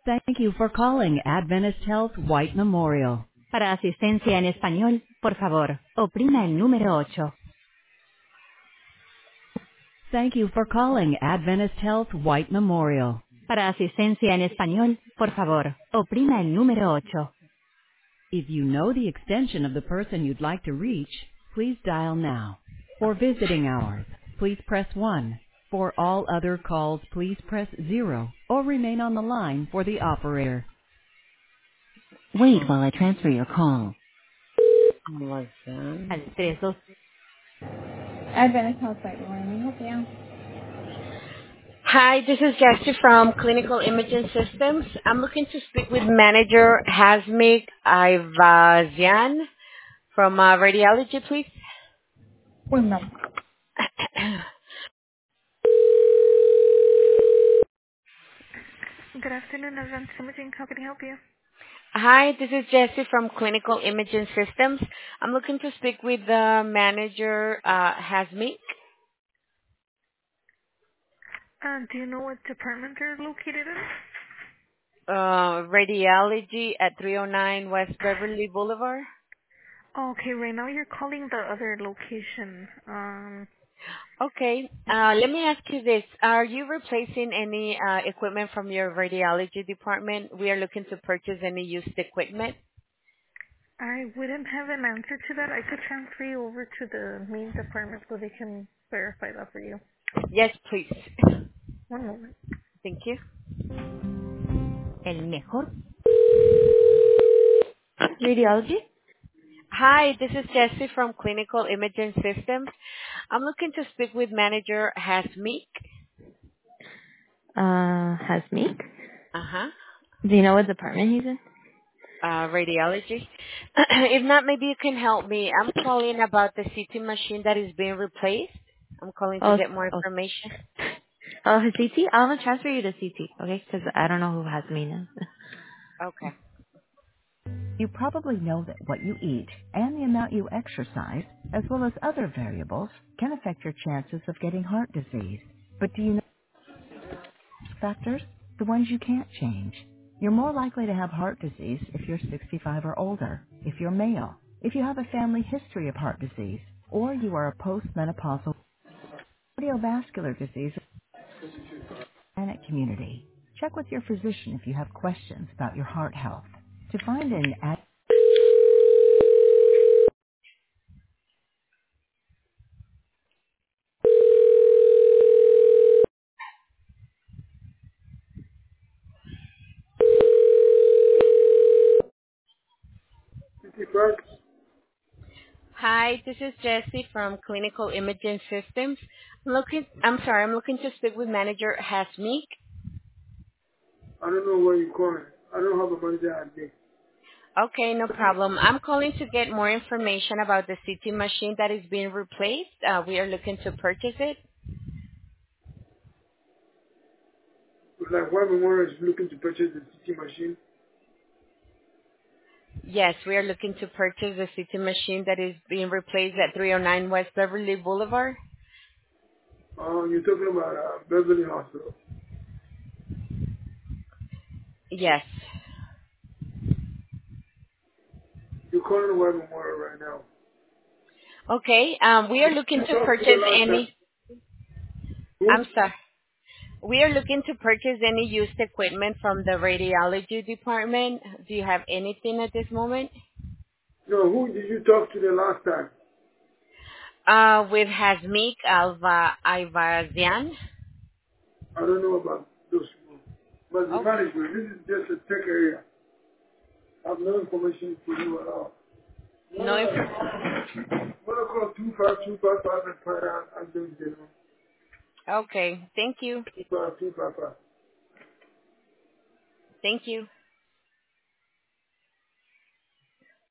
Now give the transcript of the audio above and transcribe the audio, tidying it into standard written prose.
Thank you for calling Adventist Health White Memorial. Para asistencia en español, por favor, oprima el número 8. Thank you for calling Adventist Health White Memorial. Para asistencia en español, por favor, oprima el número 8. If you know the extension of the person you'd like to reach, please dial now. For visiting hours, please press 1. For all other calls, please press 0 or remain on the line for the operator. Wait while I transfer your call. What's that? Al 32. Adventist Health Site. Let me help you. Hi, this is Jessie from Clinical Imaging Systems. I'm looking to speak with Manager Hasmik Ivazian from Radiology, please. One moment. Good afternoon, Advanced Imaging. How can I help you? Hi, this is Jessie from Clinical Imaging Systems. I'm looking to speak with the Manager Hasmik. Do you know what department they're located in? Radiology at 309 West Beverly Boulevard. Okay, right now you're calling the other location. Okay. Let me ask you this. Are you replacing any equipment from your radiology department? We are looking to purchase any used equipment. I wouldn't have an answer to that. I could transfer you over to the main department so they can verify that for you. Yes, please. One moment. Thank you. El mejor. Radiology? Hi, this is Jessie from Clinical Imaging Systems. I'm looking to speak with Manager Hasmik. Hasmeek? Uh-huh. Do you know what department he's in? Radiology. If not, maybe you can help me. I'm calling about the CT machine that is being replaced. I'm calling to Oh, get more oh, information. CT? I'm gonna transfer you to CT, okay? Because I don't know who has me now. Okay. You probably know that what you eat and the amount you exercise, as well as other variables, can affect your chances of getting heart disease. But do you know factors? The ones you can't change. You're more likely to have heart disease if you're 65 or older, if you're male, if you have a family history of heart disease, or you are a postmenopausal cardiovascular disease in the community. Check with your physician if you have questions about your heart health. To find an Hi, this is Jessie from Clinical Imaging Systems. I'm looking to speak with Manager Hasmik. I don't know where you're calling. I don't have a manager at me. Okay, no problem. I'm calling to get more information about the CT machine that is being replaced. We are looking to purchase it. Like, why Memorial is looking to purchase the CT machine. Yes, we are looking to purchase the CT machine that is being replaced at 309 West Beverly Boulevard. You're talking about Beverly Hospital. Yes. You're calling White Memorial right now. Okay, we are looking You to talked to the purchase last time. any, Who? I'm sorry. We are looking to purchase any used equipment from the radiology department. Do you have anything at this moment? No, who did you talk to the last time? With Hasmik Ivazian. I don't know about those people. But the Okay. management, this is just a tech area. I have no information for you at all. No, if, Wanna call 25255 and find out I'm doing the okay. Thank you. 25255. Thank you.